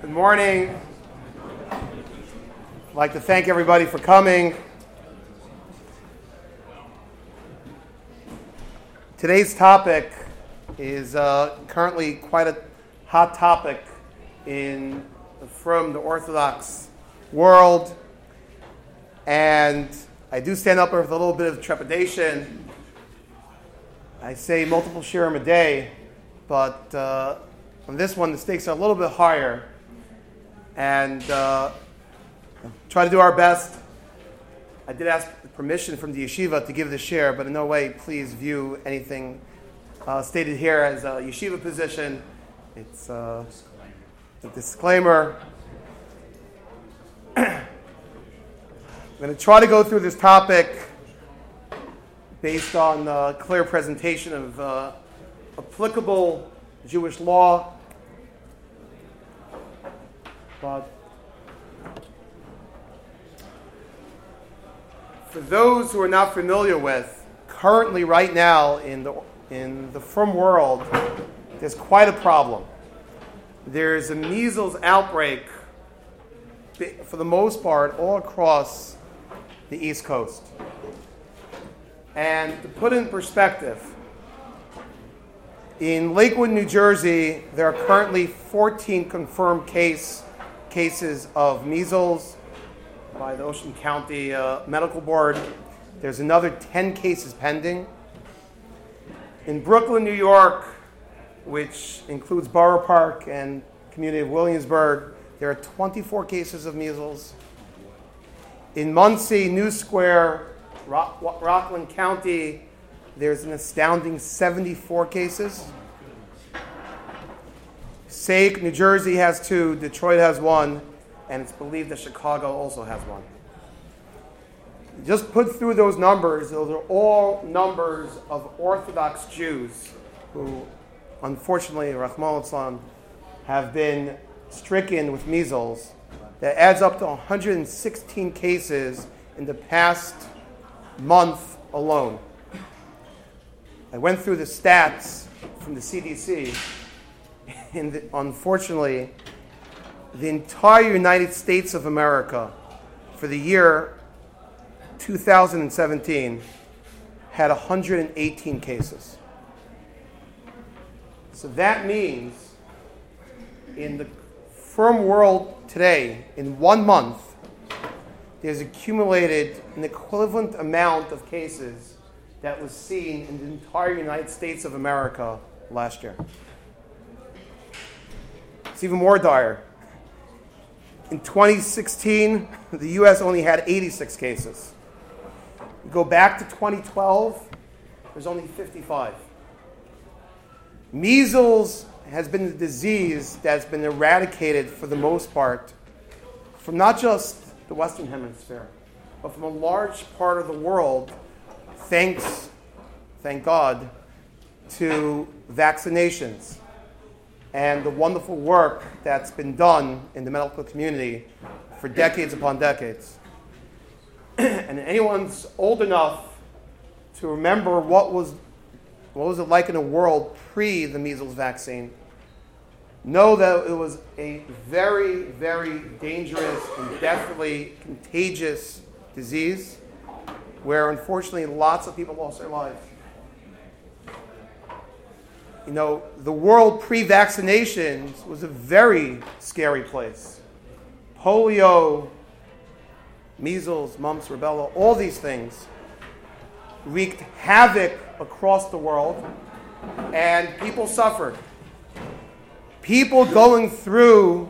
Good morning. I'd like to thank everybody for coming. Today's topic is currently quite a hot topic from the Orthodox world. And I do stand up with a little bit of trepidation. I say multiple shiurim a day, but on this one the stakes are a little bit higher. And try to do our best. I did ask permission from the yeshiva to give the share, but in no way please view anything stated here as a yeshiva position. It's a disclaimer. I'm going to try to go through this topic based on a clear presentation of applicable Jewish law. But for those who are not familiar with, currently right now in the frum world, there's quite a problem. There's a measles outbreak, for the most part, all across the East Coast. And to put it in perspective, in Lakewood, New Jersey, there are currently 14 confirmed cases of measles by the Ocean County Medical Board. There's another 10 cases pending. In Brooklyn, New York, which includes Borough Park and community of Williamsburg, there are 24 cases of measles. In Muncie, New Square, Rockland County, there's an astounding 74 cases. Sake, New Jersey has 2, Detroit has 1, and it's believed that Chicago also has 1. Just put through those numbers, those are all numbers of Orthodox Jews who, unfortunately, Rahman al-Islam, have been stricken with measles. That adds up to 116 cases in the past month alone. I went through the stats from the CDC, and unfortunately, the entire United States of America for the year 2017 had 118 cases. So that means in the frum world today, in 1 month, there's accumulated an equivalent amount of cases that was seen in the entire United States of America last year. It's even more dire. In 2016, the U.S. only had 86 cases. You go back to 2012, there's only 55. Measles has been a disease that's been eradicated for the most part from not just the Western Hemisphere, but from a large part of the world, thank God, to vaccinations and the wonderful work that's been done in the medical community for decades upon decades. And anyone's old enough to remember what was it like in the world pre the measles vaccine, know that it was a very, very dangerous and deathly contagious disease where unfortunately lots of people lost their lives. You know, the world pre-vaccinations was a very scary place. Polio, measles, mumps, rubella, all these things wreaked havoc across the world, and people suffered. People living through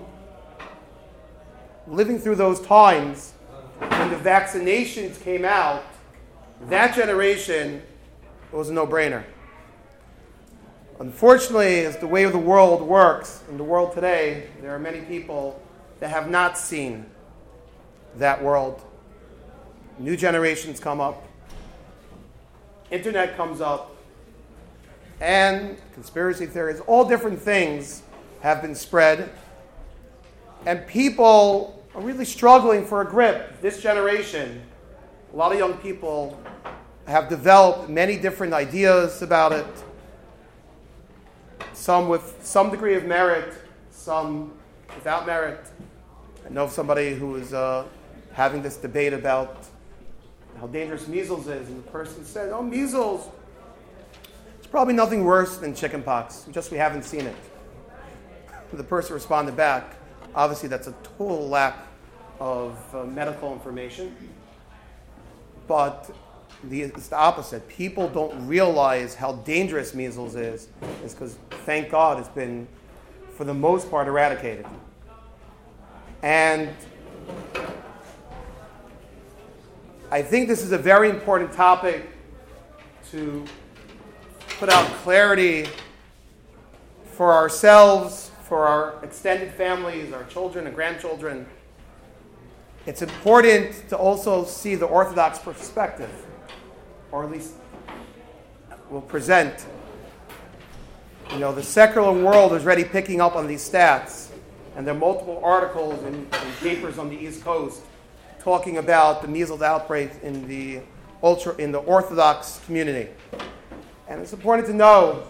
those times when the vaccinations came out, that generation, it was a no-brainer. Unfortunately, as the way of the world works, in the world today, there are many people that have not seen that world. New generations come up. Internet comes up. And conspiracy theories, all different things have been spread. And people are really struggling for a grip. This generation, a lot of young people have developed many different ideas about it. Some with some degree of merit, some without merit. I know of somebody who was having this debate about how dangerous measles is, and the person said, "Oh, measles, it's probably nothing worse than chickenpox. We haven't seen it." The person responded back, obviously that's a total lack of medical information, but it's the opposite. People don't realize how dangerous measles is because, thank God, it's been, for the most part, eradicated. And I think this is a very important topic to put out clarity for ourselves, for our extended families, our children and grandchildren. It's important to also see the Orthodox perspective, or at least we'll present. The secular world is already picking up on these stats, and there are multiple articles and papers on the East Coast talking about the measles outbreak in the Orthodox community. And it's important to know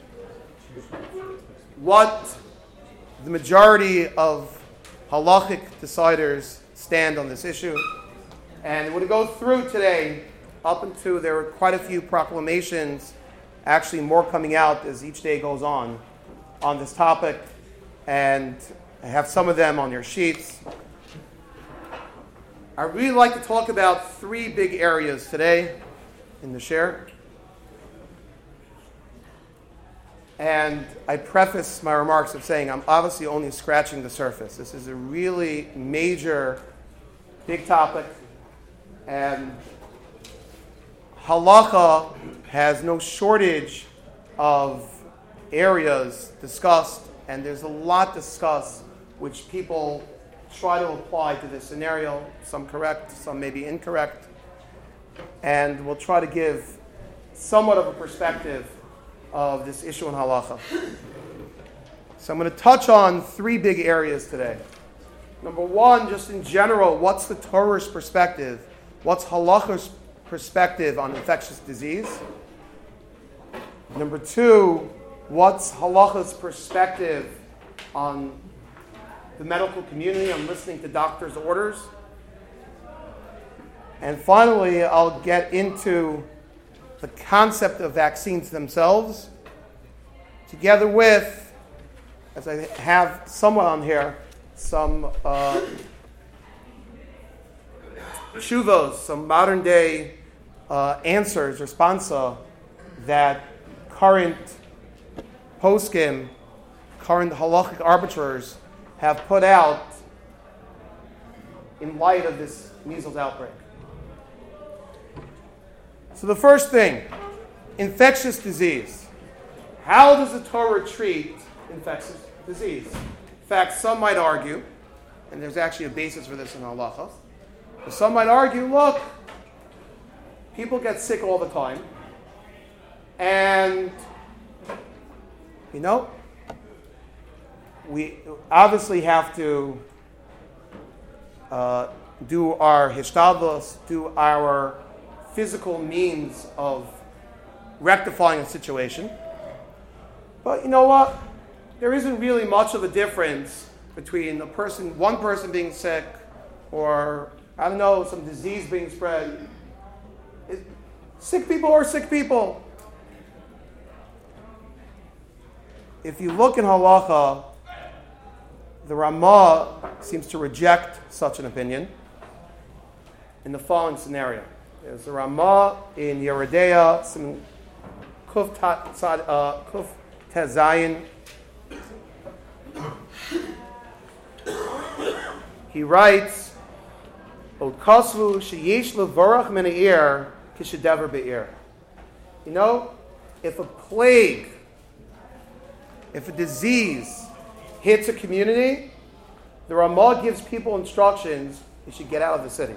what the majority of halachic deciders stand on this issue. And we're going to go through today up until there are quite a few proclamations, actually more coming out as each day goes on this topic. And I have some of them on your sheets. I really like to talk about three big areas today in the share. And I preface my remarks of saying I'm obviously only scratching the surface. This is a really major, big topic. And halacha has no shortage of areas discussed, and there's a lot discussed which people try to apply to this scenario, some correct, some maybe incorrect, and we'll try to give somewhat of a perspective of this issue in halacha. So I'm going to touch on three big areas today. Number one, just in general, what's the Torah's perspective? What's halacha's perspective on infectious disease? Number two, what's halacha's perspective on the medical community, on listening to doctors' orders? And finally, I'll get into the concept of vaccines themselves, together with, as I have somewhat on here, some tshuvos, some modern day answers, responsa, that current poskim, current halachic arbiters have put out in light of this measles outbreak. So the first thing, infectious disease. How does the Torah treat infectious disease? In fact, some might argue, and there's actually a basis for this in halacha, but some might argue, look, people get sick all the time, and, we obviously have to do our hishtadlus, do our physical means of rectifying a situation. But you know what? There isn't really much of a difference between one person being sick, or, some disease being spread. Sick people are sick people. If you look in halacha, the Ramah seems to reject such an opinion in the following scenario. There's the Ramah in Yeridea, some Kuf Tezayin. He writes, O Kasvu sheyesh levorach min ha'ir kishedever be'ir. If a plague, if a disease hits a community, the Ramah gives people instructions, they should get out of the city.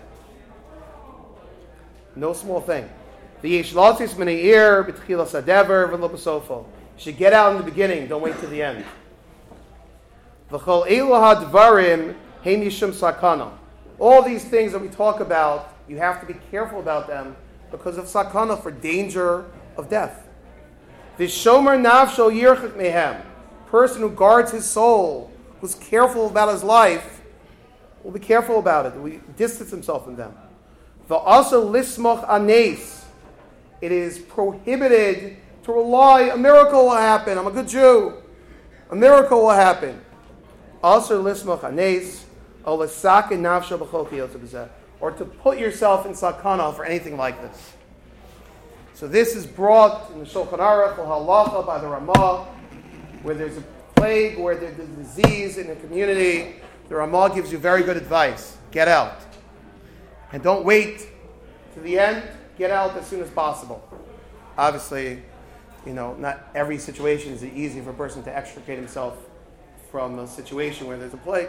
No small thing. You should get out in the beginning, don't wait till the end. All these things that we talk about, you have to be careful about them because of sakana, for danger of death. Person who guards his soul, who's careful about his life will be careful about it. We distance himself from them. Also lismoch anes. It is prohibited to rely. A miracle will happen. I'm a good Jew. A miracle will happen. Also lismoch anes. Or to put yourself in sakana for anything like this. So this is brought in the Shulchan Aruch Halacha by the Ramah, where there's a plague, where there's a disease in the community. The Ramah gives you very good advice. Get out. And don't wait to the end. Get out as soon as possible. Obviously, not every situation is easy for a person to extricate himself from a situation where there's a plague.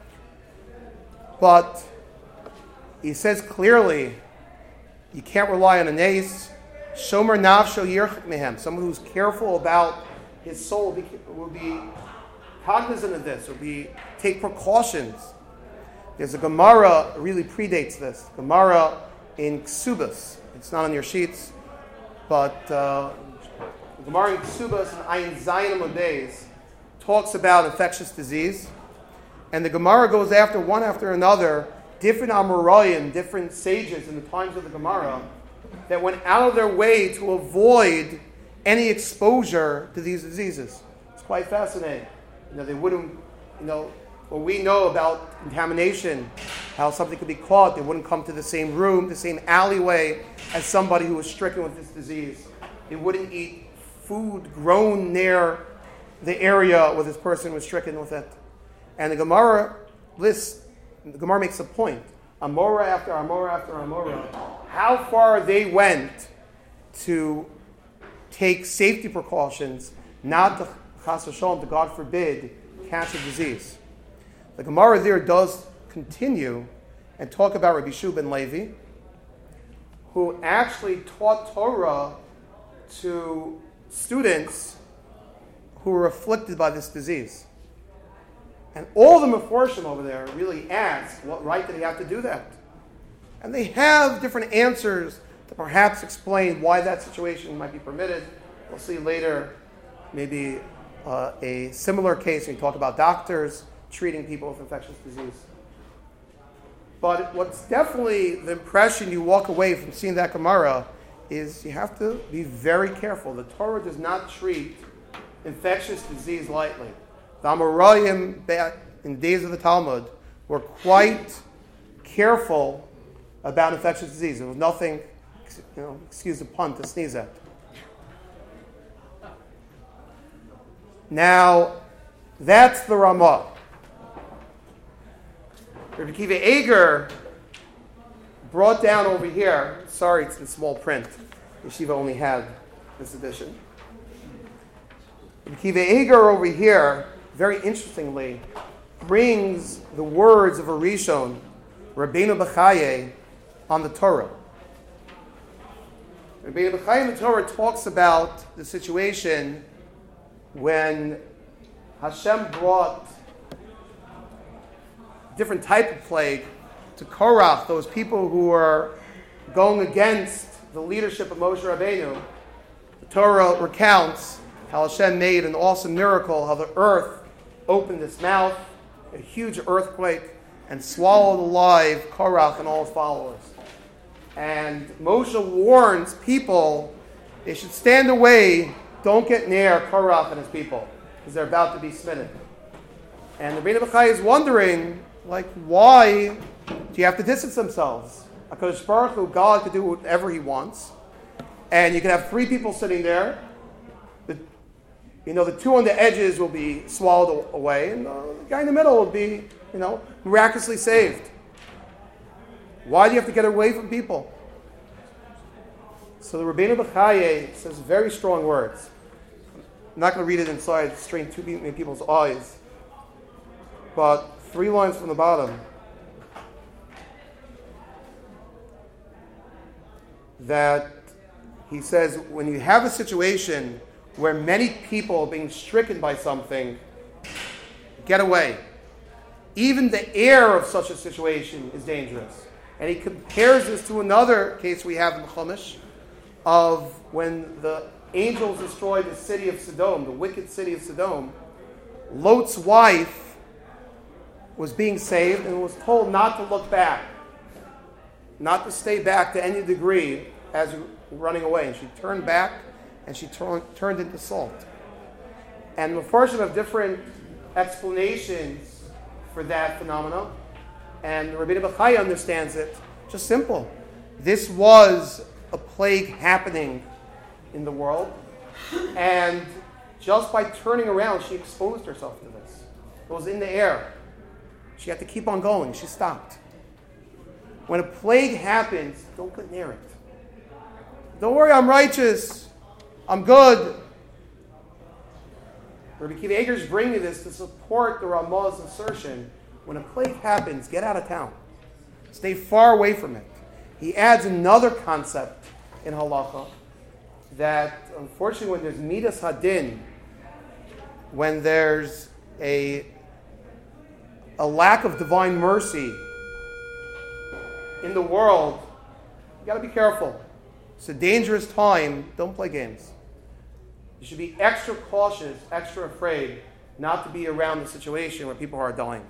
But he says clearly, you can't rely on a nace. Shomer nafsho yirchik mehem. Someone who's careful about his soul will be cognizant of this. Take precautions. There's a Gemara really predates this. Gemara in Ksubas. It's not on your sheets, but Gemara in Ksubas and Ayin Zayin Amodez talks about infectious disease. And the Gemara goes after one after another, different Amoraim, different sages in the times of the Gemara, that went out of their way to avoid any exposure to these diseases. It's quite fascinating. They wouldn't, what we know about contamination, how something could be caught, they wouldn't come to the same room, the same alleyway as somebody who was stricken with this disease. They wouldn't eat food grown near the area where this person was stricken with it. And the Gemara makes a point. Amora after Amora after Amora. How far they went to take safety precautions, not to chas v'shalom, to God forbid, catch a disease. The Gemara there does continue and talk about Rabbi Shua ben Levi, who actually taught Torah to students who were afflicted by this disease. And all the Meforshim over there really ask, what right did he have to do that? And they have different answers to perhaps explain why that situation might be permitted. We'll see later maybe a similar case when we talk about doctors treating people with infectious disease. But what's definitely the impression you walk away from seeing that Gemara is you have to be very careful. The Torah does not treat infectious disease lightly. The Amoraim back in the days of the Talmud were quite careful about infectious disease. There was nothing, excuse the pun, to sneeze at. Now, that's the Ramah. Rabbi Akiva Eger brought down over here, sorry it's in small print, Yeshiva only had this edition. Rabbi Akiva Eger over here, very interestingly, brings the words of a Rishon, Rabbeinu Bechaye, on the Torah. Rabbeinu Bechaye in the Torah talks about the situation when Hashem brought different type of plague to Korach, those people who were going against the leadership of Moshe Rabbeinu. The Torah recounts how Hashem made an awesome miracle, how the earth opened its mouth, a huge earthquake, and swallowed alive Korach and all his followers. And Moshe warns people they should stand away, don't get near Korach and his people, because they're about to be smitten. And the Rabbeinu Bechaye is wondering, why do you have to distance themselves? HaKadosh Baruch Hu, God could do whatever he wants. And you can have three people sitting there. The two on the edges will be swallowed away, and the guy in the middle will be, miraculously saved. Why do you have to get away from people? So the Rabbeinu Bechaye says very strong words. I'm not going to read it inside, strain too many people's eyes. But 3 lines from the bottom. That he says, when you have a situation where many people are being stricken by something, get away. Even the air of such a situation is dangerous. And he compares this to another case we have in the Chumash of when the angels destroyed the city of Sodom, the wicked city of Sodom. Lot's wife was being saved and was told not to look back, not to stay back to any degree as running away. And she turned back and she turned into salt. And the Mepharshim have different explanations for that phenomenon. And Rabbi Bachai understands it just simple. This was a plague happening in the world. And just by turning around, she exposed herself to this. It was in the air. She had to keep on going. She stopped. When a plague happens, don't get near it. Don't worry, I'm righteous. I'm good. Rabbi Akiva Eiger is bringing this to support the Ramah's assertion. When a plague happens, get out of town. Stay far away from it. He adds another concept in halacha that, unfortunately, when there's midas hadin, when there's a lack of divine mercy in the world, you got to be careful. It's a dangerous time. Don't play games. You should be extra cautious, extra afraid not to be around the situation where people are dying.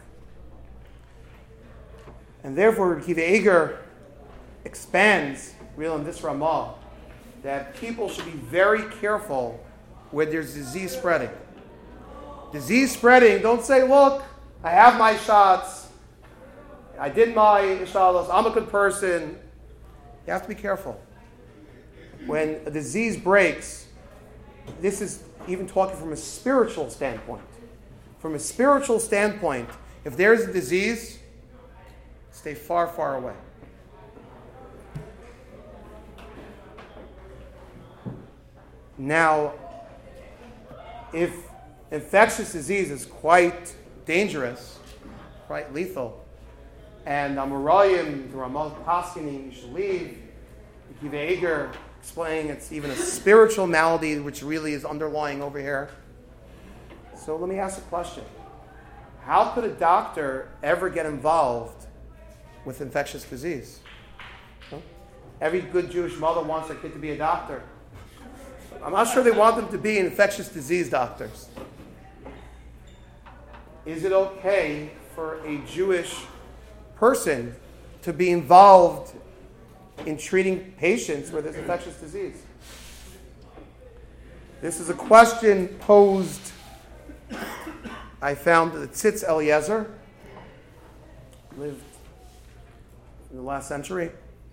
And therefore, Rabbi Akiva Eiger expands, really, in this Ramah, that people should be very careful where there's disease spreading. Disease spreading, don't say, look, I have my shots, I did my inshallah, I'm a good person. You have to be careful. When a disease breaks, this is even talking from a spiritual standpoint. From a spiritual standpoint, if there's a disease, stay far, far away. Now, if infectious disease is quite dangerous, quite lethal, and Amarayim, the Ramah Paskinim, you should leave, Akiva Eiger explaining it's even a spiritual malady which really is underlying over here. So let me ask a question. How could a doctor ever get involved with infectious disease? Every good Jewish mother wants their kid to be a doctor. I'm not sure they want them to be infectious disease doctors. Is it okay for a Jewish person to be involved in treating patients where there's infectious disease? This is a question posed, I found, that Tzitz Eliezer lived in the last century.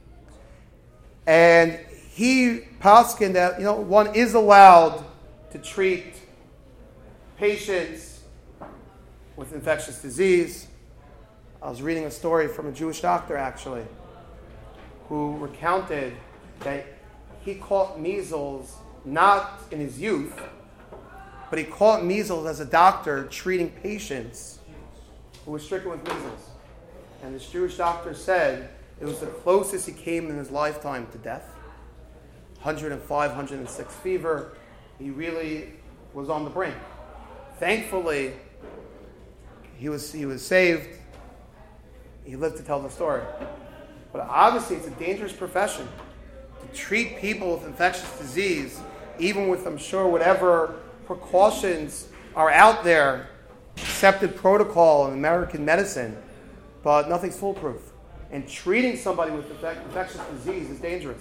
And he paskined that, one is allowed to treat patients with infectious disease. I was reading a story from a Jewish doctor, actually, who recounted that he caught measles not in his youth, but he caught measles as a doctor treating patients who were stricken with measles. And this Jewish doctor said it was the closest he came in his lifetime to death. 105, 106 fever. He really was on the brink. Thankfully, he was saved. He lived to tell the story. But obviously, it's a dangerous profession to treat people with infectious disease, even with, I'm sure, whatever precautions are out there, accepted protocol in American medicine, but nothing's foolproof. And treating somebody with infectious disease is dangerous.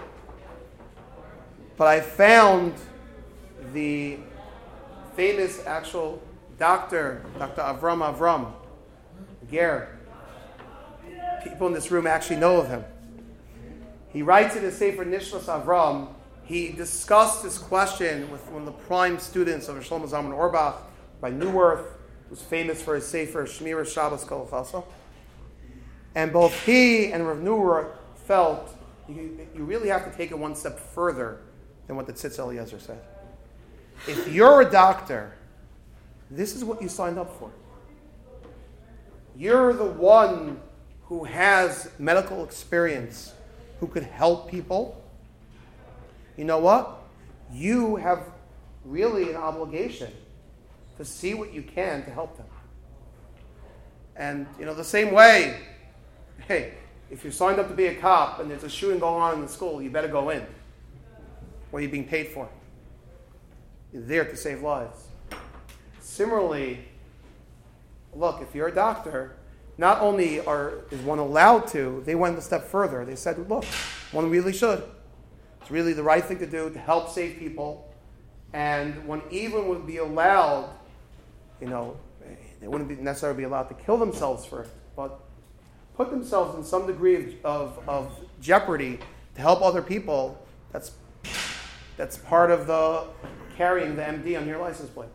But I found the famous actual doctor, Dr. Avram Ger. People in this room actually know of him. He writes in his Sefer Nishlas Avram, he discussed this question with one of the prime students of Shlomo Zalman Auerbach by Neuwirth, who's famous for his Sefer Shmira Shabbos Kol Chasa. And both he and Rav Neuwirth felt you really have to take it one step further than what the Tzitz Eliezer said. If you're a doctor, this is what you signed up for. You're the one who has medical experience, who could help people. You know what? You have really an obligation to see what you can to help them. And, the same way, hey, if you're signed up to be a cop and there's a shooting going on in the school, you better go in. What are you being paid for? You're there to save lives. Similarly, look, if you're a doctor, not only is one allowed to, they went a step further. They said, look, one really should. It's really the right thing to do to help save people. And one even would be allowed, they wouldn't necessarily be allowed to kill themselves for it, but put themselves in some degree of jeopardy to help other people. That's part of the carrying the MD on your license plate.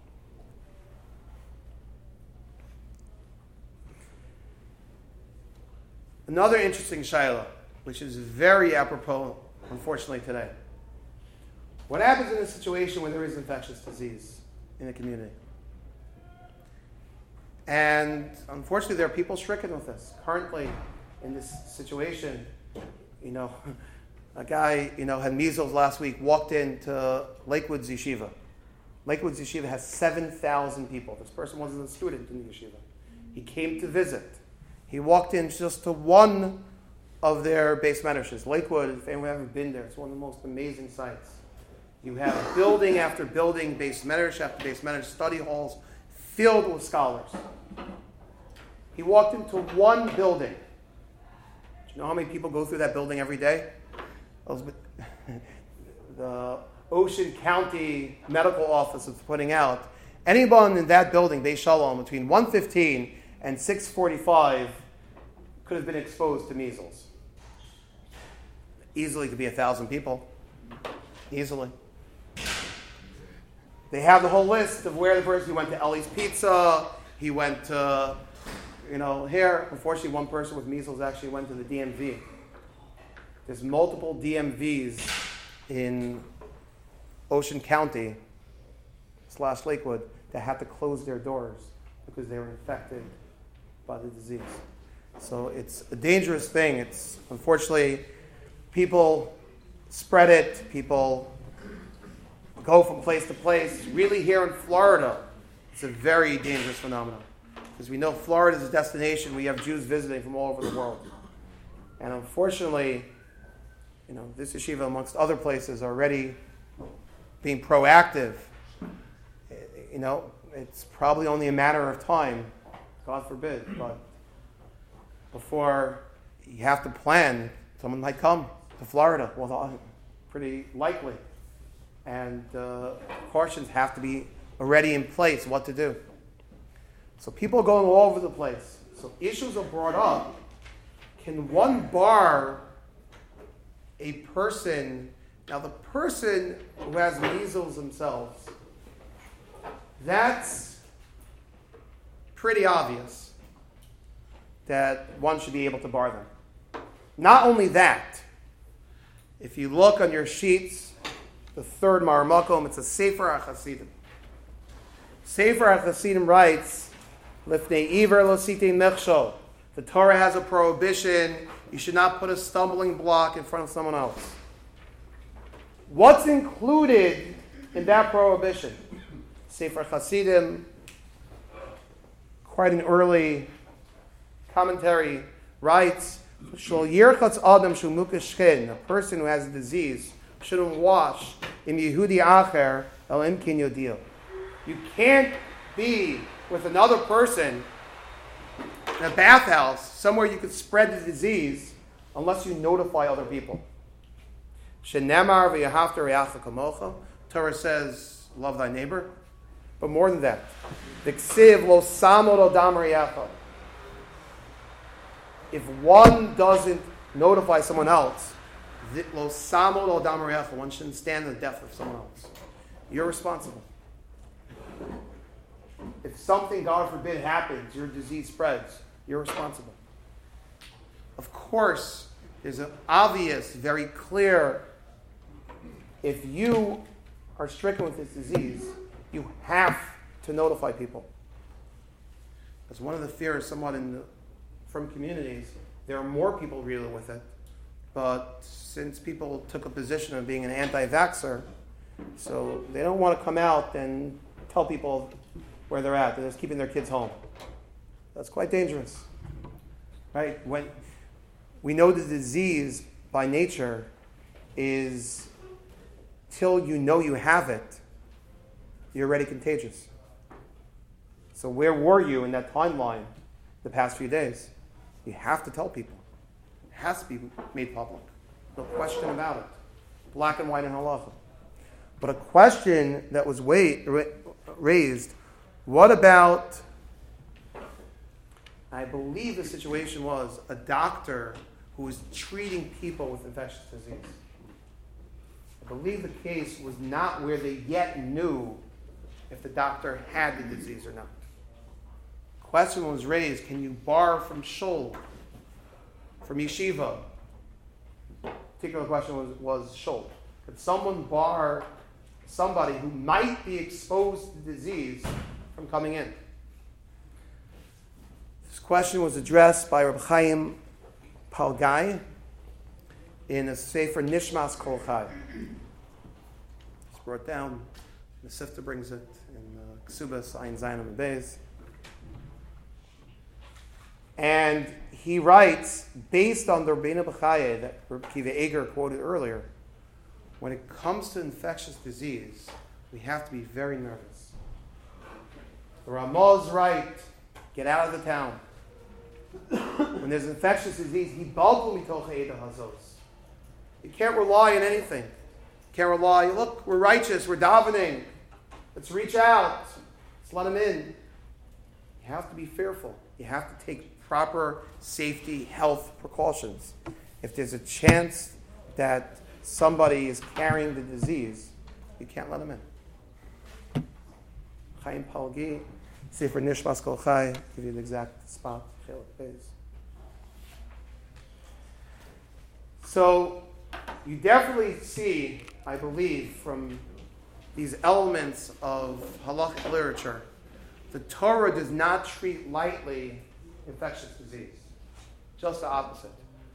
Another interesting shaila, which is very apropos, unfortunately, today. What happens in a situation where there is infectious disease in a community? And unfortunately, there are people stricken with this. Currently, in this situation, a guy, had measles last week, walked into Lakewood's yeshiva. Lakewood's yeshiva has 7,000 people. This person wasn't a student in the yeshiva. He came to visit. He walked in just to one of their base medrashes. Lakewood, if anyone hasn't been there, it's one of the most amazing sites. You have building after building, base medrash after base medrash, study halls filled with scholars. He walked into one building. Do you know how many people go through that building every day? The Ocean County Medical Office is putting out, anyone in that building, Beis Shalom, between 1:15 and 6:45 could have been exposed to measles. Easily could be 1,000 people. Easily. They have the whole list of where the person, he went to Ellie's Pizza, he went to, here. Unfortunately, one person with measles actually went to the DMV. There's multiple DMVs in Ocean County / Lakewood that had to close their doors because they were infected by the disease. So it's a dangerous thing. It's unfortunately, people spread it, people go from place to place. Really here in Florida, it's a very dangerous phenomenon. Because we know Florida is a destination, we have Jews visiting from all over the world. And unfortunately, this yeshiva, amongst other places, are already being proactive. It's probably only a matter of time, God forbid, but before you have to plan, someone might come to Florida. Well, pretty likely. And cautions have to be already in place what to do. So people are going all over the place. So issues are brought up. Can one bar a person? Now the person who has measles themselves, that's pretty obvious that one should be able to bar them. Not only that, if you look on your sheets, the third Maramakom, it's a Sefer HaChasidim. Sefer HaChasidim writes, Lifnei Iver lo sitei mechshol. The Torah has a prohibition. You should not put a stumbling block in front of someone else. What's included in that prohibition? Sefer Hasidim, quite an early commentary, writes, Shol yirchatz adam shu mukesh shchen, a person who has a disease shouldn't wash in Yehudi acher el imkin yodio. You can't be with another person in a bathhouse, somewhere you could spread the disease, unless you notify other people. Shenemar v'yahavta re'acha kamocha. Torah says, love thy neighbor. But more than that, v'ksiv lo samod odam re'acha. If one doesn't notify someone else, lo samod odam re'acha, one shouldn't stand in the death of someone else. You're responsible. If something, God forbid, happens, your disease spreads, you're responsible. Of course, there's an obvious, very clear, if you are stricken with this disease, you have to notify people. That's one of the fears somewhat from communities. There are more people dealing with it, but since people took a position of being an anti-vaxxer, so they don't want to come out and tell people where they're at. They're just keeping their kids home. That's quite dangerous, right? When we know the disease by nature is, till you know you have it, you're already contagious. So where were you in that timeline the past few days? You have to tell people. It has to be made public. No question about it. Black and white in halacha. But a question that was raised, what about, I believe the situation was a doctor who was treating people with infectious disease. I believe the case was not where they yet knew if the doctor had the disease or not. The question was raised, can you bar from shul, from yeshiva? The particular question was shul. Could someone bar somebody who might be exposed to the disease from coming in? This question was addressed by Reb Chaim Palgai in a Sefer Nishmas Kol Chai. It's brought down. The Sifta brings it in Ksubas Ayin Zayin on the Beis. And he writes, based on the Rabbeinu B'chaya that Reb Kiva Eger quoted earlier, when it comes to infectious disease, we have to be very nervous. The Ramah's right, get out of the town. When there's infectious disease, he balgul mitoch ha'eda hazos. You can't rely on anything. You can't rely, look, we're righteous, we're davening. Let's reach out. Let's let him in. You have to be fearful. You have to take proper safety, health precautions. If there's a chance that somebody is carrying the disease, you can't let him in. Chaim Palgi, Sefer Nishmas Kol Chai, give you the exact spot. So you definitely see, I believe, from these elements of halachic literature, the Torah does not treat lightly infectious disease. Just the opposite.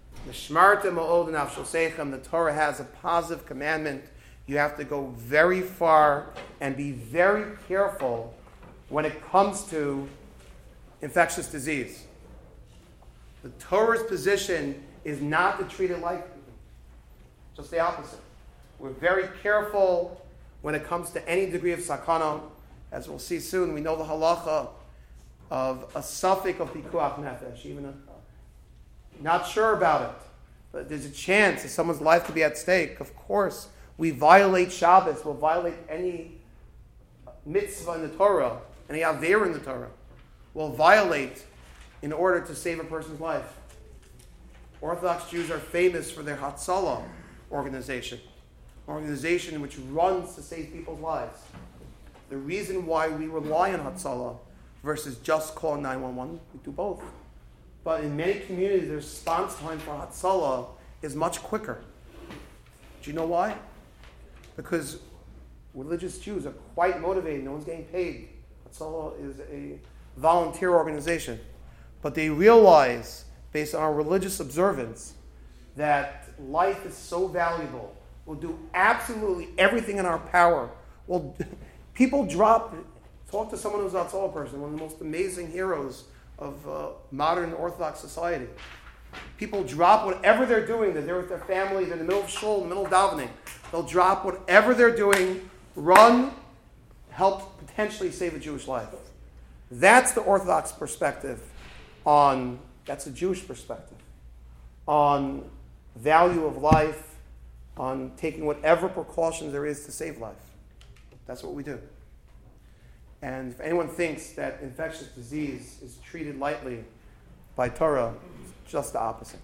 The Torah has a positive commandment. You have to go very far and be very careful when it comes to infectious disease. The Torah's position is not to treat it lightly. Just the opposite. We're very careful when it comes to any degree of sakana. As we'll see soon, we know the halacha of a suffix of pikuach nefesh, even not sure about it, but there's a chance that someone's life could be at stake. Of course, we violate Shabbos, we'll violate any mitzvah in the Torah, any aver in the Torah. We'll violate in order to save a person's life. Orthodox Jews are famous for their Hatzalah organization which runs to save people's lives. The reason why we rely on Hatzalah versus just call 911, we do both. But in many communities, the response time for Hatzalah is much quicker. Do you know why? Because religious Jews are quite motivated. No one's getting paid. Hatzalah is a volunteer organization. But they realize, based on our religious observance, that life is so valuable. We'll do absolutely everything in our power. Well, people talk to someone who's a Hatzalah person, one of the most amazing heroes of modern Orthodox society. People drop whatever they're doing. They're there with their family. They're in the middle of shul, in the middle of davening. They'll drop whatever they're doing, run, help potentially save a Jewish life. That's the Orthodox perspective that's a Jewish perspective on value of life, on taking whatever precautions there is to save life. That's what we do. And if anyone thinks that infectious disease is treated lightly by Torah, it's just the opposite.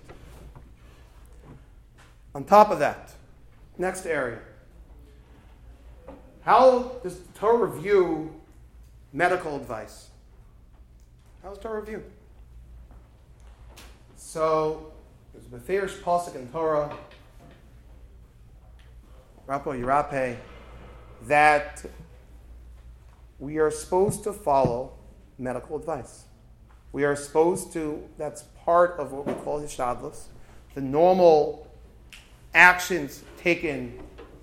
On top of that, next area. How does Torah view medical advice? How does Torah view? So, there's a Beferish Pasuk in Torah, Rapo Yirape, that we are supposed to follow medical advice. We are supposed to, that's part of what we call hishtadlus, the normal actions taken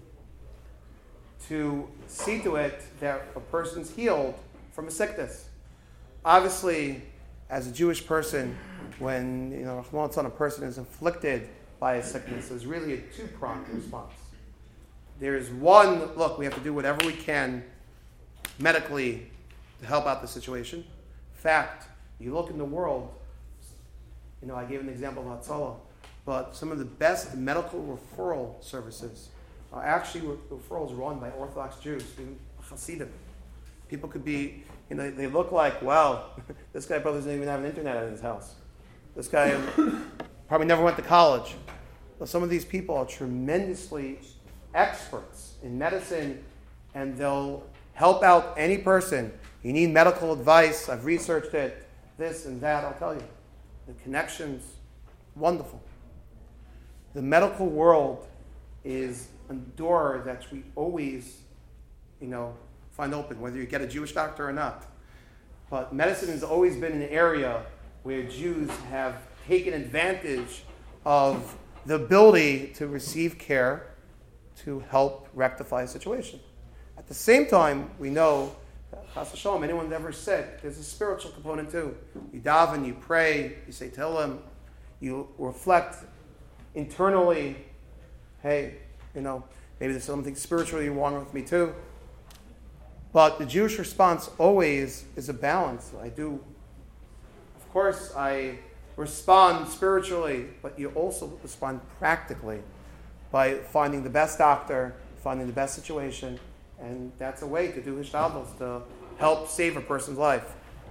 to see to it that a person's healed from a sickness. Obviously, as a Jewish person, when a person is afflicted by a sickness, there's really a two-pronged response. There's one, look, we have to do whatever we can medically to help out the situation. In fact, you look in the world, I gave an example of Hatzalah, but some of the best medical referral services are actually referrals run by Orthodox Jews, Hasidim. People could be, they look like, wow, this guy probably doesn't even have an internet at his house. This guy probably never went to college. But some of these people are tremendously experts in medicine, and they'll help out any person. You need medical advice, I've researched it, this and that, I'll tell you. The connections, wonderful. The medical world is a door that we always, find open, whether you get a Jewish doctor or not. But medicine has always been an area where Jews have taken advantage of the ability to receive care to help rectify a situation. At the same time, we know Chas v'shalom, anyone that's ever sick, there's a spiritual component too. You daven, you pray, you say Tehillim, you reflect internally, hey, maybe there's something spiritually wrong with me too. But the Jewish response always is a balance. Of course, I respond spiritually, but you also respond practically by finding the best doctor, finding the best situation, and that's a way to do hishtadlus, to help save a person's life.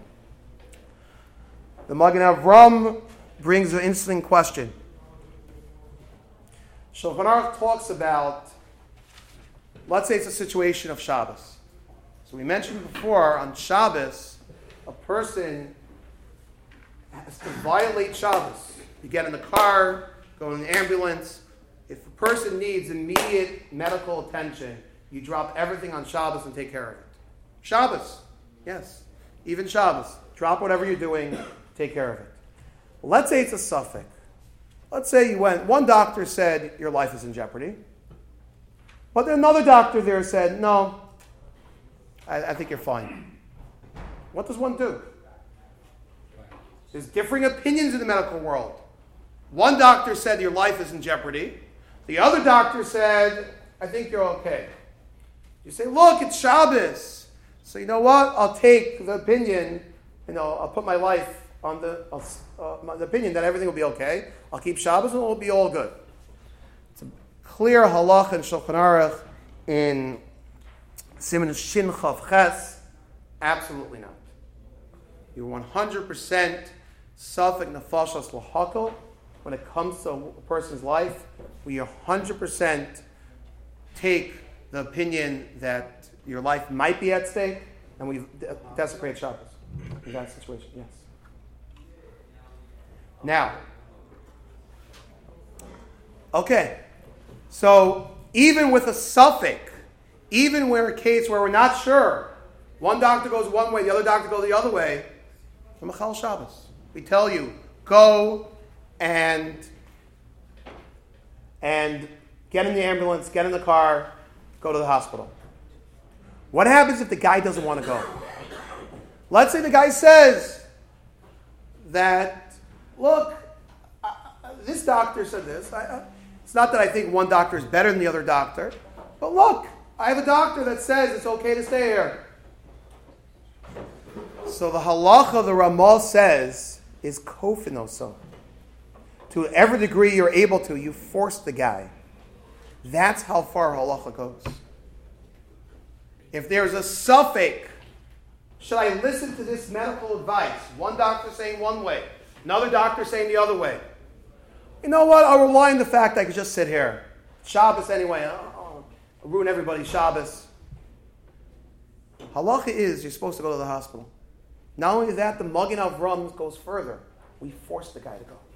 The Magen Avram brings an interesting question. Shulchan Aruch talks about, let's say it's a situation of Shabbos. So we mentioned before, on Shabbos, a person has to violate Shabbos. You get in the car, go in the ambulance. If a person needs immediate medical attention, you drop everything on Shabbos and take care of it. Shabbos, yes. Even Shabbos. Drop whatever you're doing, take care of it. Let's say it's a suffix. Let's say one doctor said your life is in jeopardy. But another doctor there said, no, I think you're fine. What does one do? There's differing opinions in the medical world. One doctor said your life is in jeopardy. The other doctor said, I think you're okay. You say, look, it's Shabbos. So you know what? I'll take the opinion, I'll put my life on the opinion that everything will be okay. I'll keep Shabbos and it will be all good. It's a clear halach in Shulchan Aruch in Siman Shin Chav Ches. Absolutely not. You're 100% Safek Nefashos L'Hakol. When it comes to a person's life, we 100% take the opinion that your life might be at stake, and we desecrate Shabbos in that situation. Yes. Now, okay, so even with a suffix, even where a case where we're not sure, one doctor goes one way, the other doctor goes the other way, from Machal Shabbos, we tell you, go and get in the ambulance, get in the car, go to the hospital. What happens if the guy doesn't want to go? Let's say the guy says that, look, this doctor said this. It's not that I think one doctor is better than the other doctor, but look, I have a doctor that says it's okay to stay here. So the halacha, the Ramah says, is kofinoso. To every degree you're able to, you force the guy. That's how far halacha goes. If there's a suffix, should I listen to this medical advice? One doctor saying one way, another doctor saying the other way. You know what? I'll rely on the fact I could just sit here. Shabbos anyway. I'll ruin everybody's Shabbos. Halacha is you're supposed to go to the hospital. Not only that, the Magen Avram goes further. We force the guy to go.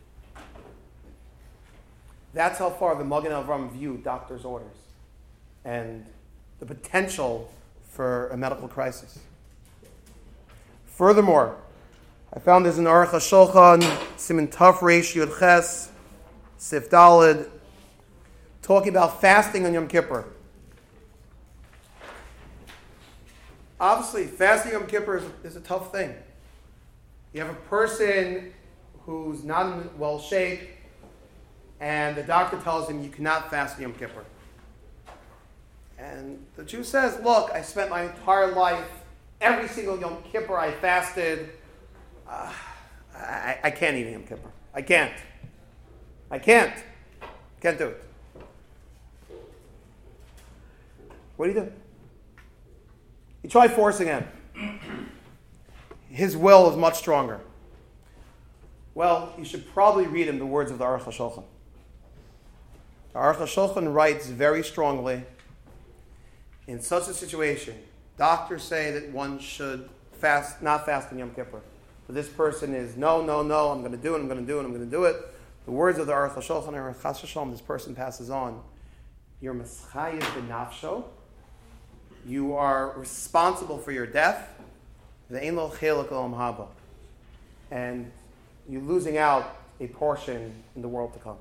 That's how far the Magen Avram viewed doctor's orders and the potential for a medical crisis. Furthermore, I found this in Aruch HaShulchan, Siman Taf Reish Yud Ches, Sif Daled, talking about fasting on Yom Kippur. Obviously, fasting on Yom Kippur is a tough thing. You have a person who's not in well shape, and the doctor tells him you cannot fast on Yom Kippur. And the Jew says, look, I spent my entire life every single Yom Kippur I fasted. I can't eat Yom Kippur. I can't. Can't do it. What do you do? You try forcing him. His will is much stronger. Well, you should probably read him the words of the Aruch HaShulchan. The Aruch HaShulchan writes very strongly, in such a situation, doctors say that one should not fast on Yom Kippur. But this person is, no, I'm going to do it. The words of the Aruch HaShulchan are, Chas v'shalom, this person passes on. You're Meschayev b'nafsho. You are responsible for your death. Ve'ein lo chelek olam haba. And you're losing out a portion in the world to come.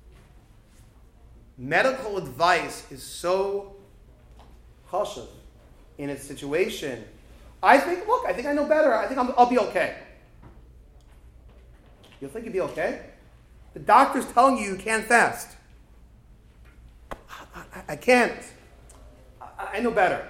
Medical advice is so chashuv in its situation. I think I know better. I think I'll be okay. You'll think you'll be okay? The doctor's telling you can't fast. I can't. I know better.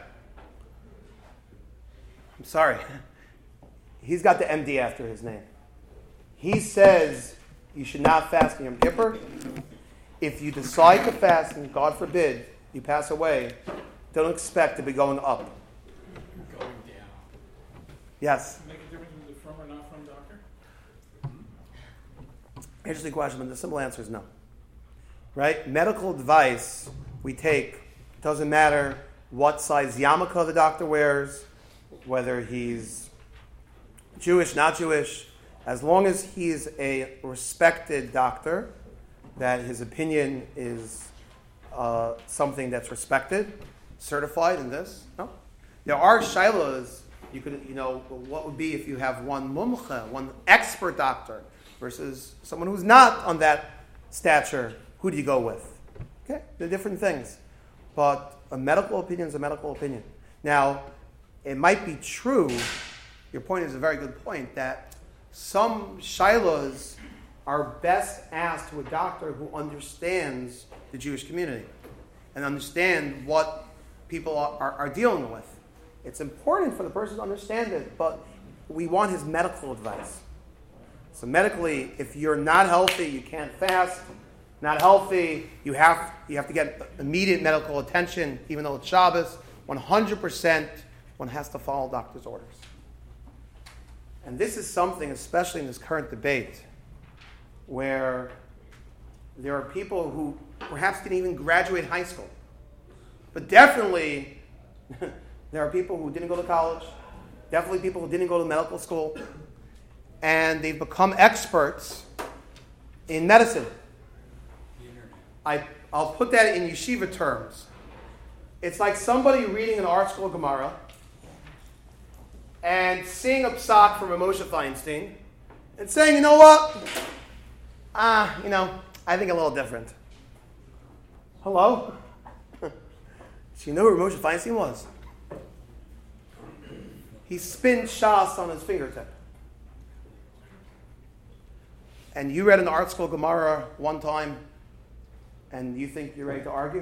I'm sorry. He's got the MD after his name. He says you should not fast on Yom Kippur. If you decide to fast, and God forbid, you pass away, don't expect to be going up. Going down. Yes? Make a difference if it's from or not from, doctor? Interesting question, but the simple answer is no. Right? Medical advice we take, doesn't matter what size yarmulke the doctor wears, whether he's Jewish, not Jewish, as long as he's a respected doctor, that his opinion is something that's respected, certified in this. No, there are shilas. You could, what would be if you have one mumcha, one expert doctor, versus someone who's not on that stature? Who do you go with? Okay, they're different things, but a medical opinion is a medical opinion. Now, it might be true. Your point is a very good point that some shilas are best asked to a doctor who understands the Jewish community and understand what people are dealing with. It's important for the person to understand it, but we want his medical advice. So medically, if you're not healthy, you can't fast. Not healthy, you have to get immediate medical attention, even though it's Shabbos. 100%, one has to follow doctor's orders. And this is something, especially in this current debate, where there are people who perhaps didn't even graduate high school. But definitely, there are people who didn't go to college, definitely people who didn't go to medical school, and they've become experts in medicine. I'll put that in yeshiva terms. It's like somebody reading an art school Gemara and seeing a psak from Moshe Feinstein and saying, you know what? I think a little different. Hello? Do you know who Moshe Feinstein was? He spins Shas on his fingertip. And you read an art school Gemara one time and you think you're ready to argue?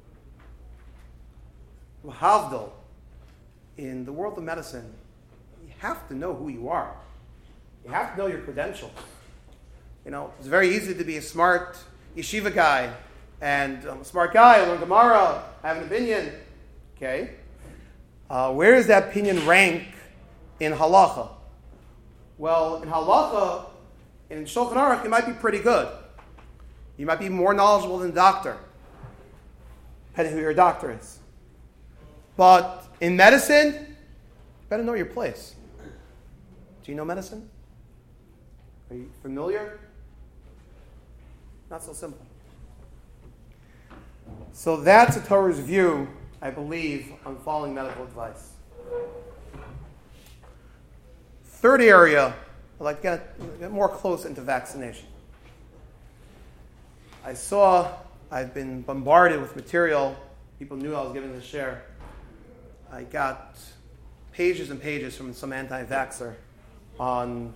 Havdil, in the world of medicine, you have to know who you are. You have to know your credentials. It's very easy to be a smart yeshiva guy, and I'm a smart guy, I learn Gemara, I have an opinion. Okay? Where does that opinion rank in halacha? Well, in halacha, in Shulchan Aruch, you might be pretty good. You might be more knowledgeable than a doctor, depending who your doctor is. But in medicine, you better know your place. Do you know medicine? Are you familiar? Not so simple. So that's a Torah's view, I believe, on following medical advice. Third area, I'd like to get more close into vaccination. I've been bombarded with material. People knew I was giving this share. I got pages and pages from some anti-vaxxer on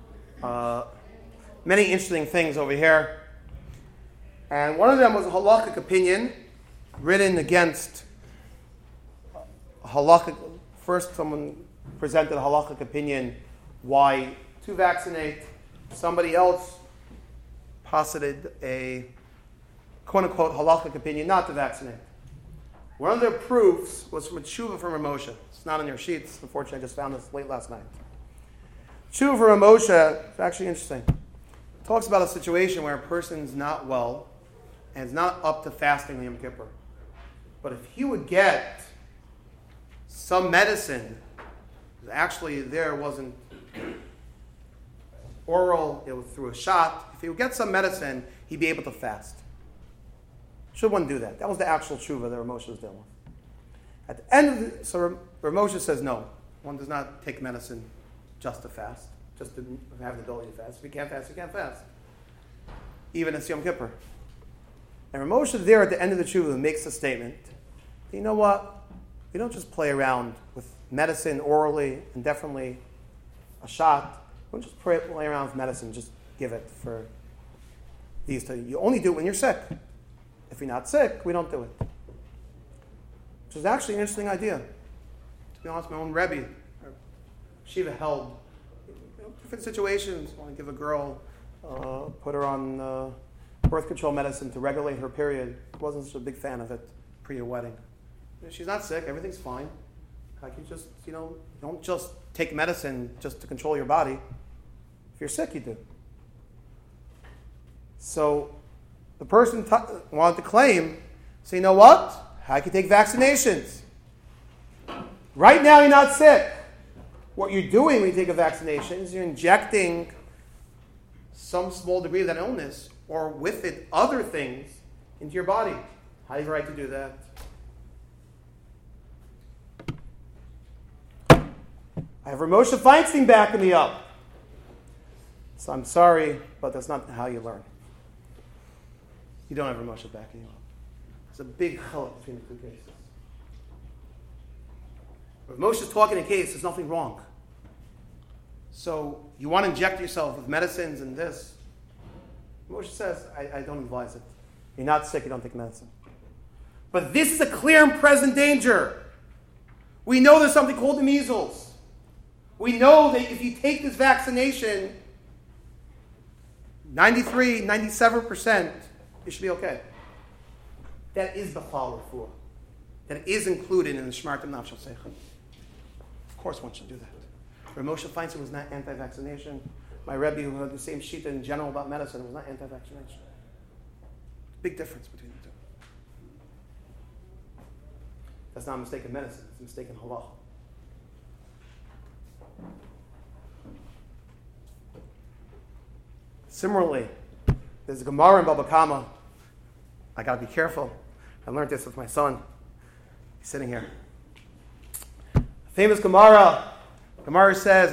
many interesting things over here. And one of them was a halakhic opinion written against halakhic. First, someone presented a halachic opinion why to vaccinate. Somebody else posited a quote-unquote halachic opinion not to vaccinate. One of their proofs was from a tshuva from Ramosha. It's not on your sheets. Unfortunately, I just found this late last night. Tshuva from Ramosha is actually interesting. It talks about a situation where a person's not well and is not up to fasting Yom Kippur. But if he would get some medicine, actually there wasn't oral, it was through a shot. If he would get some medicine, he'd be able to fast. Should one do that? That was the actual tshuva that Ramosha was dealing with. At the end of so Ramosha says no. One does not take medicine just to fast, just to have the ability to fast. If you can't fast, you can't fast. Even in Yom Kippur. And Ramosha there at the end of the tshuva makes a statement. You know what? We don't just play around with medicine orally and definitely a shot. We don't just play around with medicine, just give it for these two. You only do it when you're sick. If you're not sick, we don't do it. Which is actually an interesting idea. To be honest, my own Rebbe, Shiva held different situations. Want to give a girl, put her on birth control medicine to regulate her period. Wasn't such a big fan of it pre a wedding. She's not sick. Everything's fine. Like you just, don't just take medicine just to control your body. If you're sick, you do. So the person wanted to claim, say, you know what? I can take vaccinations. Right now, you're not sick. What you're doing when you take a vaccination is you're injecting some small degree of that illness, or with it, other things, into your body. How do you have a right to do that? I have Ramosha Feinstein backing me up. So I'm sorry, but that's not how you learn. You don't have Ramosha backing you up. There's a big chiluk between the two cases. If Moshe's talking a case, there's nothing wrong. So you want to inject yourself with medicines and this. Moshe says, I don't advise it. You're not sick, you don't take medicine. But this is a clear and present danger. We know there's something called the measles. We know that if you take this vaccination, 93, 97%, it should be okay. That is the B'chal Refuah. That is included in the Shmartem Nafshel Seichel. Of course one should do that. Ramosha Feinstein was not anti-vaccination. My Rebbe, who had the same shita in general about medicine, was not anti-vaccination. Big difference between the two. That's not mistaken medicine, it's mistaken halacha. Similarly, there's a Gemara in Baba Kama. I got to be careful. I learned this with my son. He's sitting here. Famous Gemara. Gemara says,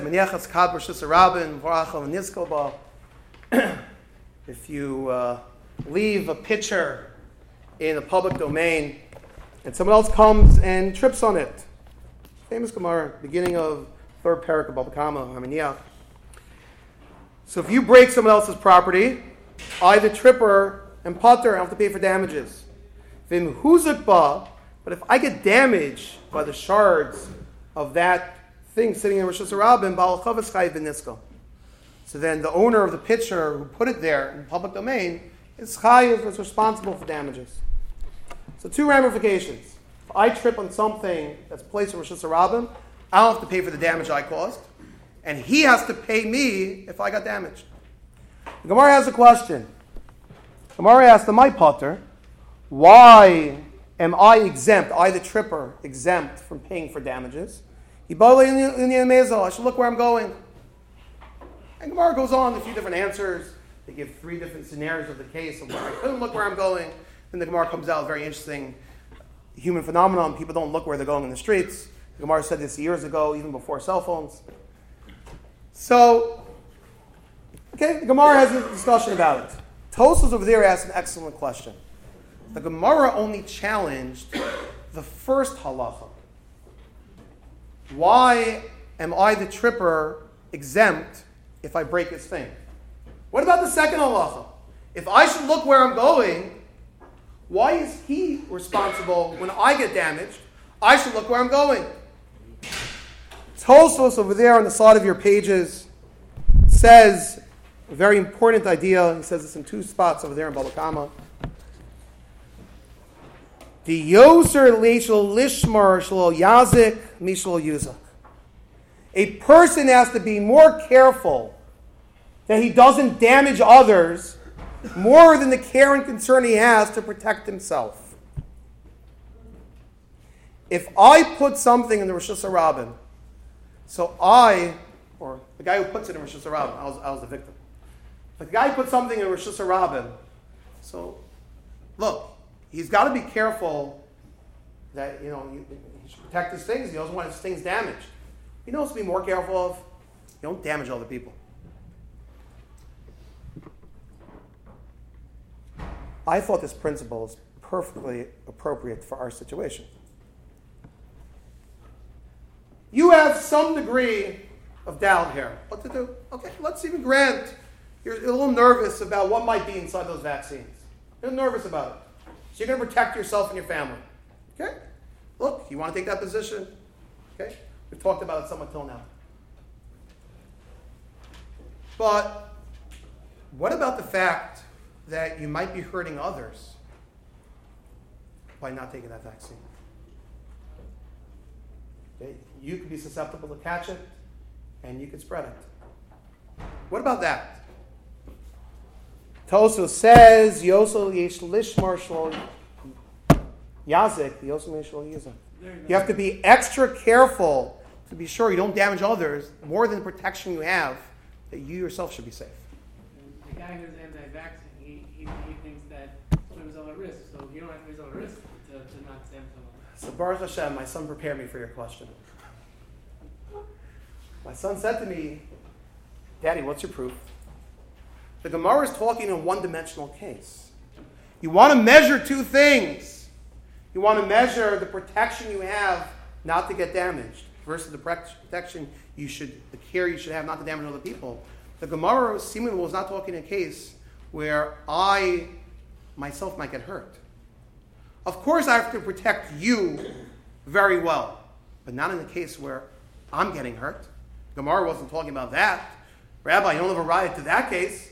if you leave a pitcher in a public domain and someone else comes and trips on it. Famous Gemara, beginning of third parak of Baba Kama, Hamaniach. So if you break someone else's property, I, the tripper, and putter, I have to pay for damages. But if I get damaged by the shards of that thing sitting in Rosh Hashanah, Baal Chavas Chayiv B'Nisko. So then the owner of the pitcher who put it there in the public domain is Chayiv, is responsible for damages. So two ramifications. If I trip on something that's placed in Rosh Hashanah, I don't have to pay for the damage I caused, and he has to pay me if I got damaged. The Gemara has a question. Gemara asked the my putter, why am I exempt, I the tripper, exempt from paying for damages? I should look where I'm going. And Gemara goes on, a few different answers. They give three different scenarios of the case of where I couldn't look where I'm going. Then the Gemara comes out, very interesting human phenomenon. People don't look where they're going in the streets. The Gemara said this years ago, even before cell phones. So, okay, the Gemara has a discussion about it. Tosfos over there asked an excellent question. The Gemara only challenged the first halacha. Why am I, the tripper, exempt if I break this thing? What about the second halacha? If I should look where I'm going, why is he responsible when I get damaged? I should look where I'm going. Tosfos over there on the side of your pages says a very important idea. He says this in two spots over there in Baba Kama. The yoser leishal lishmar shlo yazik mishlo yuzak. A person has to be more careful that he doesn't damage others more than the care and concern he has to protect himself. If I put something in the Rosh Hashanah, so or the guy who puts it in Rosh Hashanah, I was the victim. But the guy who puts something in Rosh Hashanah, so look, he's got to be careful that, he should protect his things. He doesn't want his things damaged. He knows to be more careful of, you don't damage other people. I thought this principle is perfectly appropriate for our situation. You have some degree of doubt here. What to do? Okay, let's even grant you're a little nervous about what might be inside those vaccines. You're nervous about it. So you're going to protect yourself and your family. Okay? Look, you want to take that position? Okay? We've talked about it somewhat till now. But what about the fact that you might be hurting others by not taking that vaccine? Okay? You could be susceptible to catch it, and you could spread it. What about that? Toso says, Yosel yesh lishmar shlo yazik, Yosel yesh shlo yizak. You have to be extra careful to be sure you don't damage others more than the protection you have, that you yourself should be safe. The guy who's anti-vaccine, he thinks that there's all a risk, so you don't have to raise all the risk to not damage someone. So Baruch Hashem, my son prepared me for your question. My son said to me, Daddy, what's your proof? The Gemara is talking in a one-dimensional case. You want to measure two things. You want to measure the protection you have not to get damaged versus the protection the care you should have not to damage other people. The Gemara seemingly was not talking in a case where I myself might get hurt. Of course, I have to protect you very well, but not in the case where I'm getting hurt. Gemara wasn't talking about that. Rabbi, you don't have a right to that case.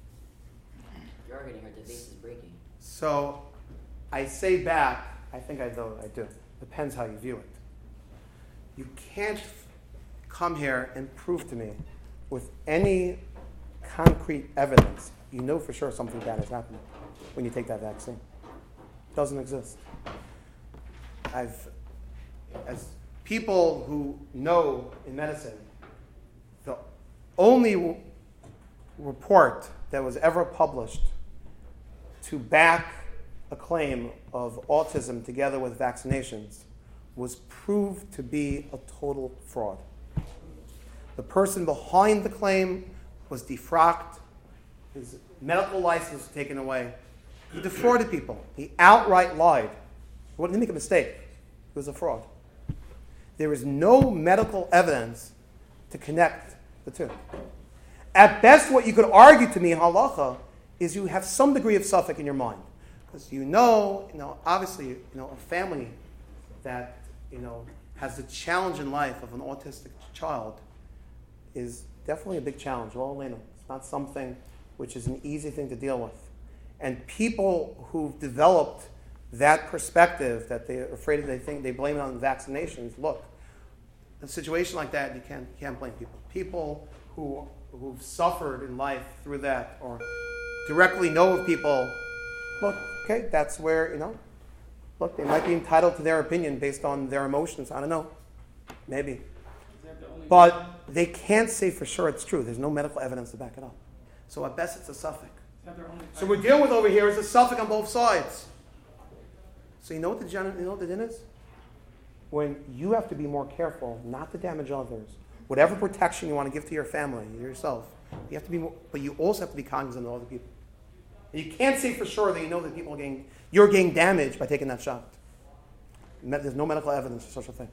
You are getting hurt. The vase is breaking. So I say back, I think I do. Depends how you view it. You can't come here and prove to me with any concrete evidence you know for sure something bad is happening when you take that vaccine. It doesn't exist. As people who know in medicine, the only report that was ever published to back a claim of autism together with vaccinations was proved to be a total fraud. The person behind the claim was defrocked, his medical license was taken away. He defrauded people. He outright lied. He didn't make a mistake. It was a fraud. There is no medical evidence to connect the two. At best, what you could argue to me in halacha is you have some degree of suffix in your mind. Because obviously, a family that, has the challenge in life of an autistic child is definitely a big challenge. It's not something which is an easy thing to deal with. And people who've developed that perspective that they're afraid of, they blame it on vaccinations. Look, in a situation like that, you can't blame people. People who've suffered in life through that or directly know of people, look, okay, that's where, look, they might be entitled to their opinion based on their emotions. I don't know. Maybe. But they can't say for sure it's true. There's no medical evidence to back it up. So at best, it's a suffix. So we're dealing with over here is a suffix on both sides. So you know what the din is? When you have to be more careful not to damage others, whatever protection you want to give to your family, yourself, you have to be more, but you also have to be cognizant of other people. And you can't say for sure that you know that you're getting damaged by taking that shot. There's no medical evidence for such a thing.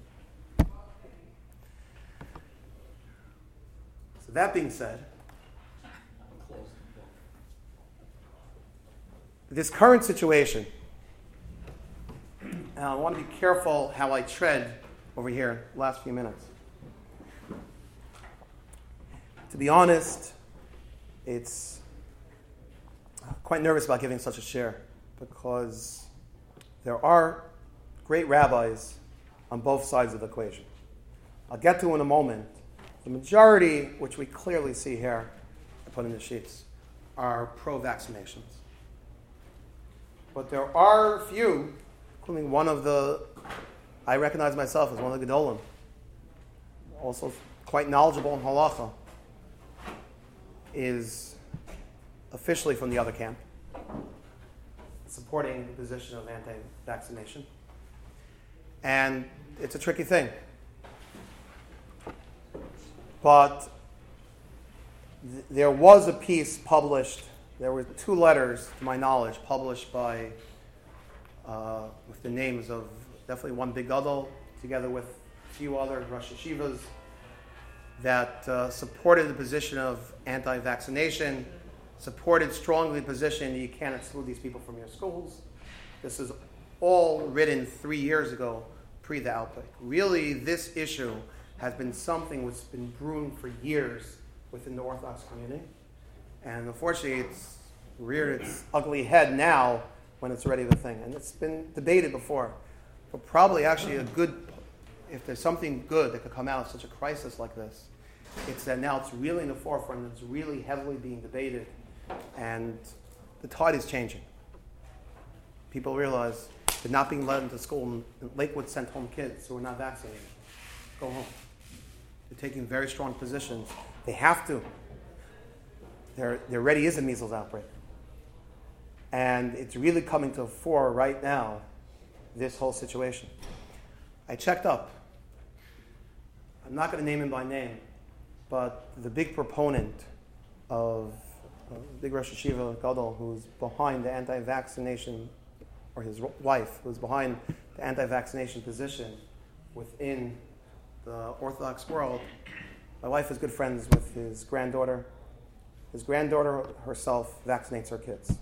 So that being said, this current situation, and I want to be careful how I tread over here the last few minutes. be honest, it's quite nervous about giving such a share because there are great rabbis on both sides of the equation. I'll get to in a moment. The majority, which we clearly see here, I put in the sheets, are pro-vaccinations. But there are a few, including one of the, I recognize myself as one of the Gedolim, also quite knowledgeable in halacha, is officially from the other camp, supporting the position of anti-vaccination. And it's a tricky thing. But there was a piece published, there were 2 letters, to my knowledge, published by, with the names of definitely one big gadol, together with a few other Rosh Yeshivas, that supported the position of anti-vaccination, supported strongly the position that you can't exclude these people from your schools. This is all written 3 years ago, pre the outbreak. Really, this issue has been something that's been brewing for years within the Orthodox community. And unfortunately, it's reared its ugly head now when it's already the thing. And it's been debated before. But probably actually if there's something good that could come out of such a crisis like this, it's that now it's really in the forefront and it's really heavily being debated. And the tide is changing. People realize they're not being led into school. And Lakewood sent home kids who are not vaccinated. Go home. They're taking very strong positions. They have to. There already is a measles outbreak. And it's really coming to the fore right now, this whole situation. I checked up. I'm not going to name him by name, but the big proponent of big Rosh Yeshiva Gadol, who's behind the anti-vaccination, or his wife, who's behind the anti-vaccination position within the Orthodox world. My wife is good friends with his granddaughter. His granddaughter herself vaccinates her kids.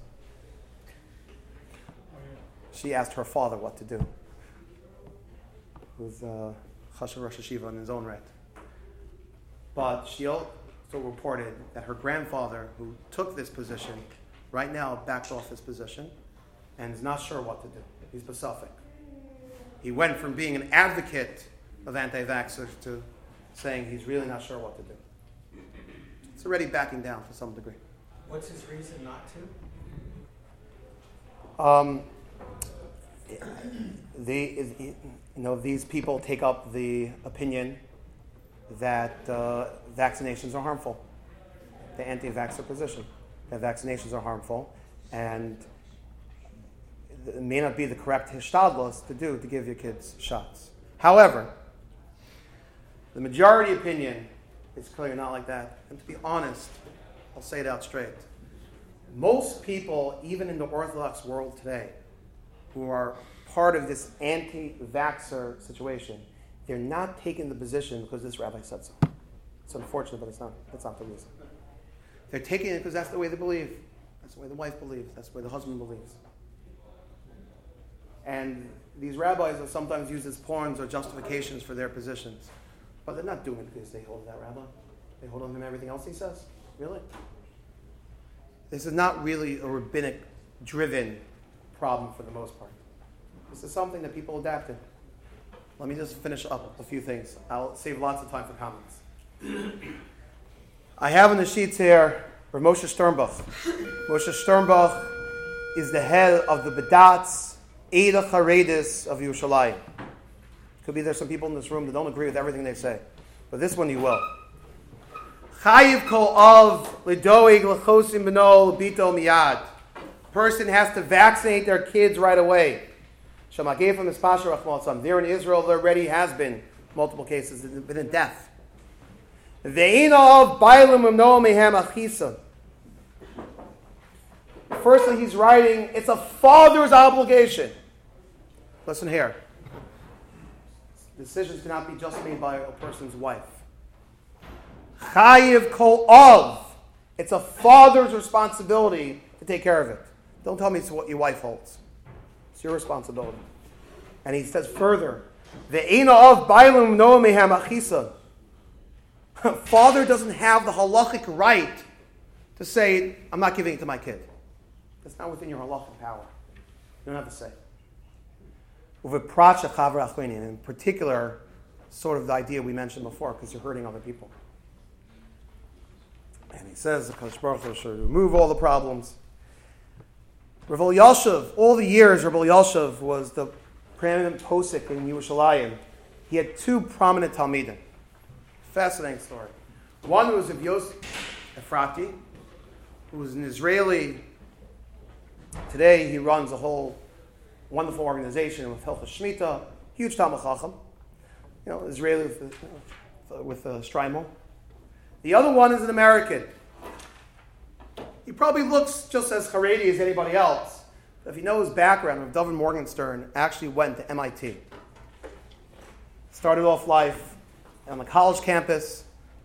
She asked her father what to do, who's Chashav Rosh Yeshiva in his own right. But she also reported that her grandfather, who took this position, right now backed off his position and is not sure what to do. He's besuffic. He went from being an advocate of anti-vaxxers to saying he's really not sure what to do. It's already backing down to some degree. What's his reason not to? These people take up the opinion that vaccinations are harmful. The anti-vaxxer position, that vaccinations are harmful, and it may not be the correct hishtadlos to give your kids shots. However, the majority opinion is clearly not like that. And to be honest, I'll say it out straight. Most people, even in the Orthodox world today, who are part of this anti-vaxxer situation, they're not taking the position because this rabbi said so. It's unfortunate, but it's not. That's not the reason. They're taking it because that's the way they believe. That's the way the wife believes. That's the way the husband believes. And these rabbis are sometimes used as pawns or justifications for their positions. But they're not doing it because they hold that rabbi. They hold on to everything else he says. Really? This is not really a rabbinic-driven problem for the most part. This is something that people adapted. Let me just finish up a few things. I'll save lots of time for comments. I have in the sheets here for Moshe Sternbach. Moshe Sternbach is the head of the Bedatz Eida Charedis of Yerushalayim. Could be there's some people in this room that don't agree with everything they say, but this one you will. Chayiv kol av lidoig lechosim beno bito miyad. Person has to vaccinate their kids right away. Shamagefim is pasha rachmatzam. There in Israel, there already has been multiple cases. There's been a death. Ve'ina of bailim umno mehem achisa. Firstly, he's writing, it's a father's obligation. Listen here. Decisions cannot be just made by a person's wife. Chayiv kol av. It's a father's responsibility to take care of it. Don't tell me it's what your wife holds. It's your responsibility. And he says further, Ve'ena av bailum no meham achisa. Father doesn't have the halachic right to say, I'm not giving it to my kid. That's not within your halachic power. You don't have to say. In particular, sort of the idea we mentioned before, because you're hurting other people. And he says the Kodesh Baruch Hu should remove all the problems. Rav Elyashiv, all the years Rav Elyashiv was the preeminent posek in Yerushalayim. He had two prominent Talmidim. Fascinating story. One was of Yosef Efrati, who was an Israeli. Today he runs a whole wonderful organization with Hilchos Shmita, huge Talmid Chacham, Israeli with Shtreimel. The other one is an American. He probably looks just as Haredi as anybody else. But if you know his background, David Morgenstern actually went to MIT. Started off life on the college campus,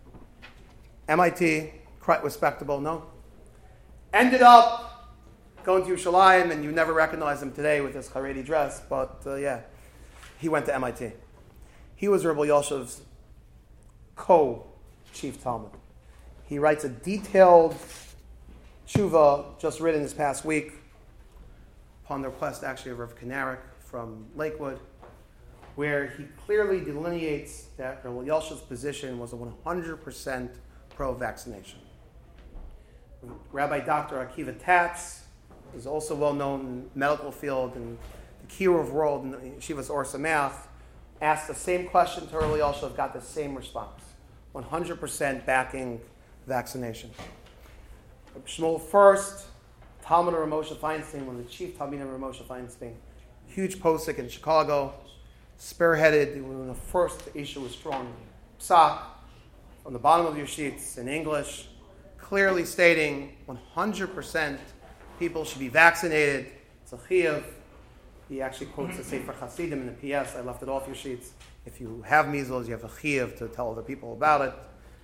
MIT, quite respectable, no? Ended up going to Yerushalayim, and you never recognize him today with his Haredi dress, but he went to MIT. He was Rabbi Elyashiv's co-chief Talmud. He writes a detailed tshuva just written this past week upon the request actually of Rav Kanarik from Lakewood, where he clearly delineates that Rabbi Elyashiv's position was a 100% pro-vaccination. Rabbi Dr. Akiva Tatz is also well-known in the medical field and the Kiruv world, and Yeshivas Or Sameach, asked the same question to Rabbi Elyashiv, got the same response. 100% backing vaccination. Shmuel first, Talmud of Rav Moshe Feinstein, one of the chief Talmidim of Rav Moshe Feinstein, huge posek in Chicago, spearheaded when the first issue was strong. Psak, on the bottom of your sheets in English, clearly stating 100% people should be vaccinated. It's a chiyuv. He actually quotes the Sefer Hasidim in the PS. I left it off your sheets. If you have measles, you have a chiyuv to tell other people about it.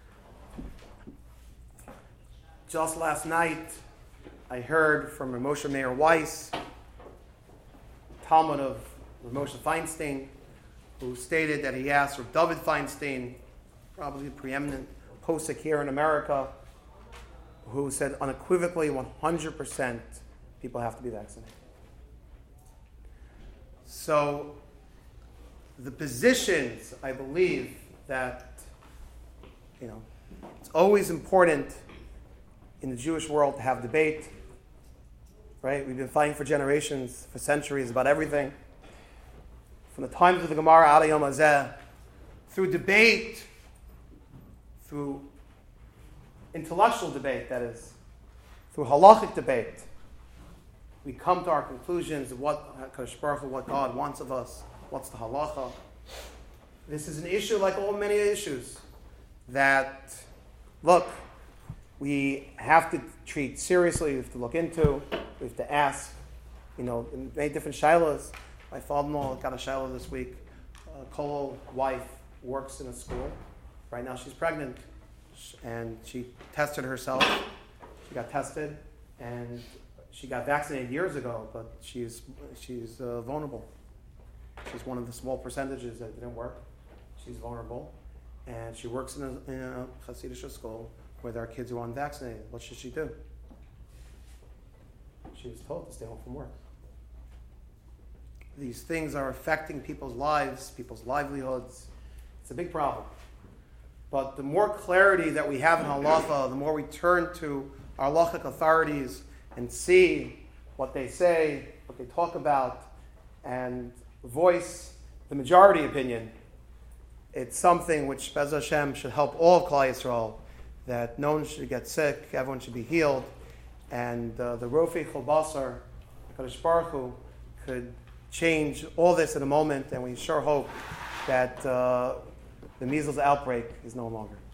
Just last night, I heard from Rav Moshe Meir Weiss, Talmud of Rav Moshe Feinstein, who stated that he asked Rav David Feinstein, probably the preeminent posek here in America, who said unequivocally 100% people have to be vaccinated. So the positions, I believe that, it's always important in the Jewish world to have debate, right? We've been fighting for generations, for centuries, about everything. From the times of the Gemara, Ad Hayom Hazeh, through debate, through intellectual debate, that is, through halachic debate, we come to our conclusions of what Kadosh Baruch Hu, what God wants of us, what's the halacha. This is an issue like all many issues that, look, we have to treat seriously, we have to look into, we have to ask, in many different shilas. My father-in-law got a shilah this week. Kolo's wife works in a school. Right now she's pregnant, and she tested herself. She got tested, and she got vaccinated years ago, but she's vulnerable. She's one of the small percentages that didn't work. She's vulnerable, and she works in a Hasidic school where there are kids who are unvaccinated. What should she do? She was told to stay home from work. These things are affecting people's lives, people's livelihoods. It's a big problem. But the more clarity that we have in halacha, the more we turn to our halachic authorities and see what they say, what they talk about, and voice the majority opinion, it's something which Bez Hashem should help all of Klal Yisrael, that no one should get sick, everyone should be healed, and the Rofei Chol Basar, Kadosh Baruch Hu, could change all this in a moment, and we sure hope that the measles outbreak is no longer.